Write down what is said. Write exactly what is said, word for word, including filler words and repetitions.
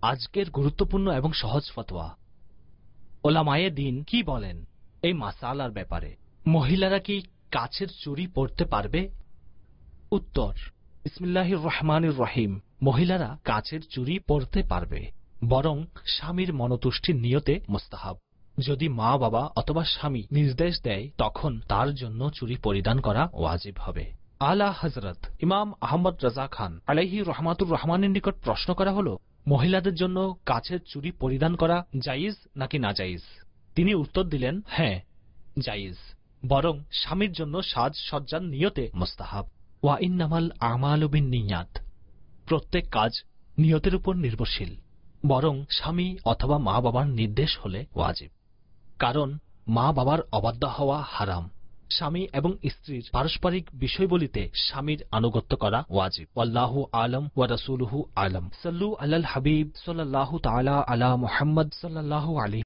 আজকের গুরুত্বপূর্ণ এবং সহজ ফতোয়া। ওলামায়ে দ্বীন কি বলেন এই মাসআলার ব্যাপারে? মহিলারা কি কাচের চুড়ি পরতে পারবে? উত্তর, বিসমিল্লাহির রহমানির রহিম। মহিলারা কাচের চুড়ি পরতে পারবে, বরং স্বামীর মনতুষ্টির নিয়তে মুস্তাহাব। যদি মা বাবা অথবা স্বামী নির্দেশ দেয় তখন তার জন্য চুড়ি পরিধান করা ওয়াজিব হবে। আলা হযরত ইমাম আহমদ রাজা খান আলাইহি রহমাতুর রহমানের নিকট প্রশ্ন করা হলো, মহিলাদের জন্য কাচের চুড়ি পরিধান করা জায়েজ নাকি না জায়েজ? তিনি উত্তর দিলেন, হ্যাঁ জায়েজ, বরং স্বামীর জন্য সাজ সজ্জার নিয়তে মুস্তাহাব। ওয়া ইন্নামাল আমালু বিন্নিয়াত, প্রত্যেক কাজ নিয়তের উপর নির্ভরশীল, বরং স্বামী অথবা মা বাবার নির্দেশ হলে ওয়াজিব। কারণ মা বাবার অবাধ্য হওয়া হারাম। স্বামী এবং স্ত্রীর পারস্পরিক বিষয়বলিতে স্বামীর আনুগত্য করা ওয়াজিব। আল্লাহু আলম ওয়া রাসূলুহু আলম। সাল্লু আলাল হাবিব সাল্লাল্লাহু তাআলা আলা মুহাম্মদ সাল্লাল্লাহু আলাইহি